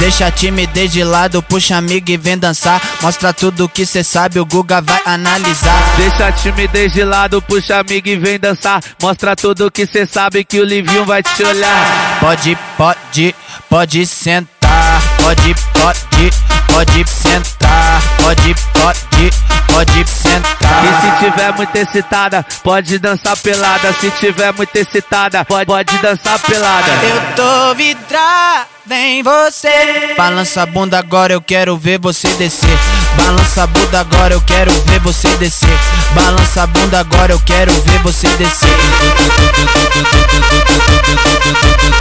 Deixa a timidez de lado, puxa amigo e vem dançar. Mostra tudo que cê sabe, o Guga vai analisar. Deixa a timidez de lado, puxa amigo e vem dançar. Mostra tudo que cê sabe que o Livinho vai te olhar. Pode sentar. Pode sentar. Pode sentar. E se tiver muito excitada, pode dançar pelada. Se tiver muito excitada, pode dançar pelada. Eu tô vidrada em você. Balança a bunda agora, eu quero ver você descer. Balança a bunda agora, eu quero ver você descer. Balança a bunda agora, eu quero ver você descer.